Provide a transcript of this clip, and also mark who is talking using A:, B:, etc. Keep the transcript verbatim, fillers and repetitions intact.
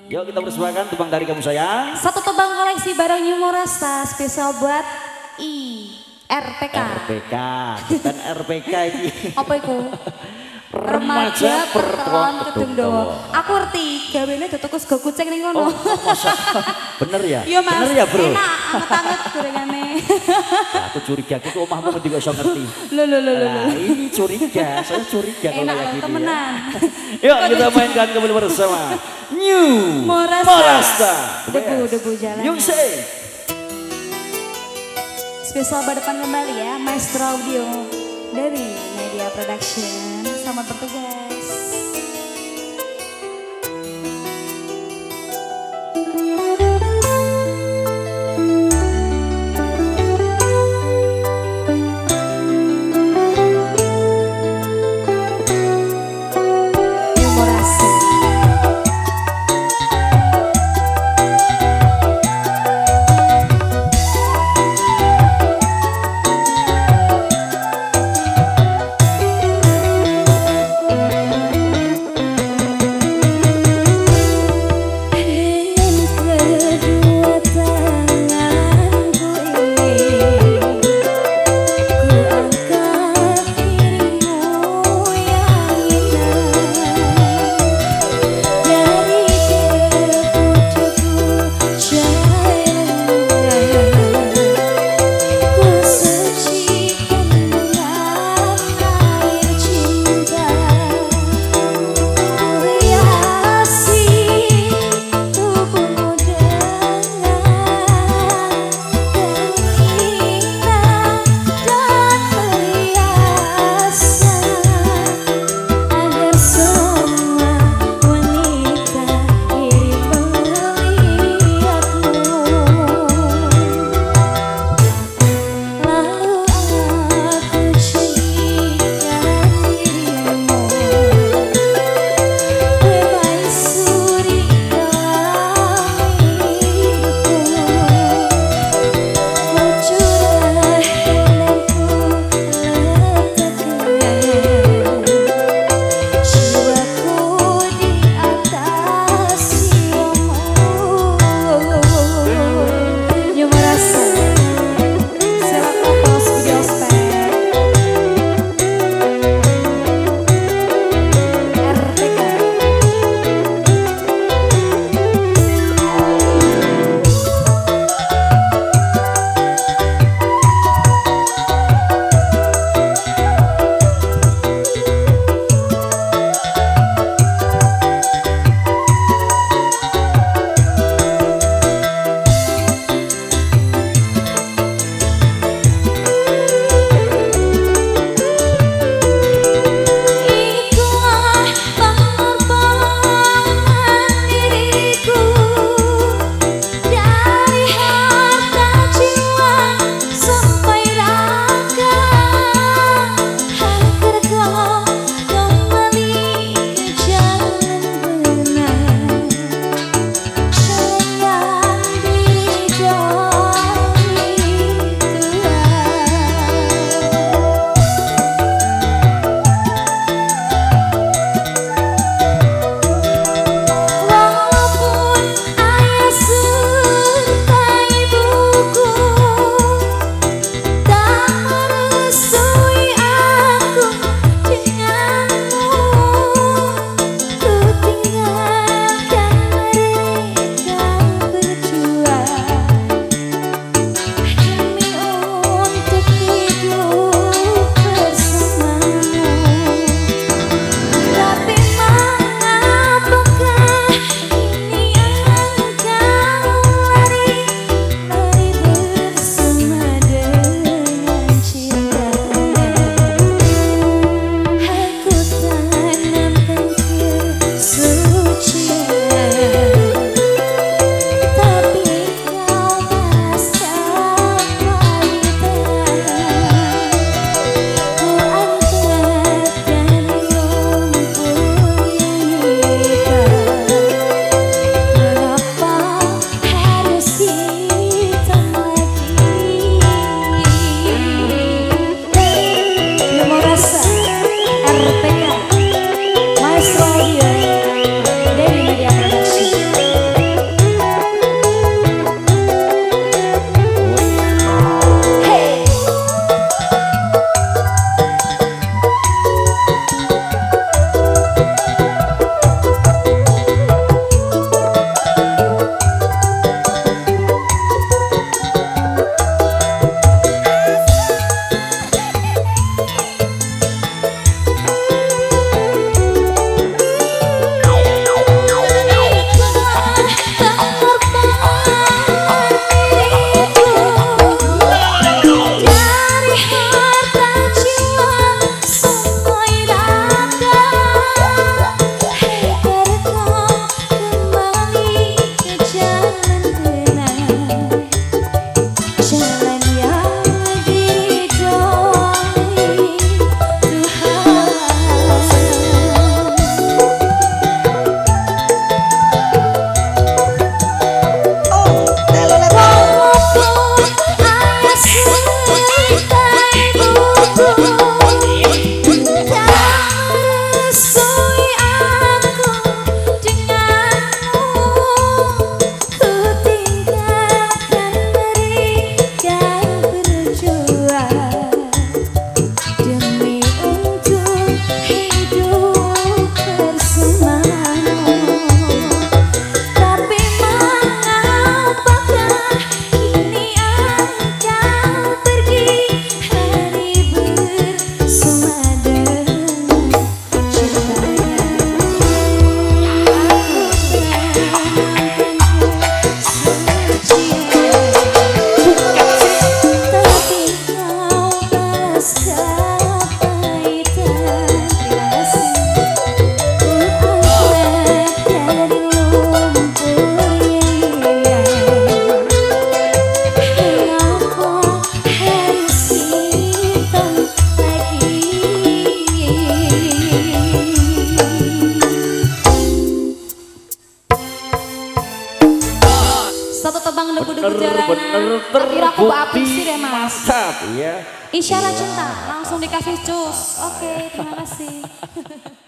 A: Yuk kita persembahkan tebang dari kamu sayang.
B: Satu tebang koleksi barang New Morasta spesial buat I R P K.
A: R P K, bukan R P K ini.
B: Apa itu? Remaja Pertolan Kedung Dawa. Aku ngerti, gawene tutuku sego kucing ning ngono.
A: Oh, masa bener ya?
B: Iya Mas,
A: bener ya bro?
B: enak, anget-anget gorengane.
A: Ya, aku curiga, aku omahmu mesti iso ngerti.
B: Loh loh loh loh.
A: Nah, ini curiga, saya curiga kalau
B: Enak
A: kayak
B: loh
A: gini
B: temenan.
A: ya. Yuk kita mainkan kembali bersama New
B: Morasta.
A: Morasta.
B: Debu debu jalan.
A: Yung say.
B: Spesial berdepan kembali ya, Maestro Audio dari Media Production. Selamat bertugas. Satu tebang debu-debu
A: Bener,
B: jalanan.
A: bener
B: Akhirnya aku
A: terbukti
B: sih deh mas.
A: mantap ya.
B: Isyarat cinta langsung dikasih cus. Oke, terima kasih.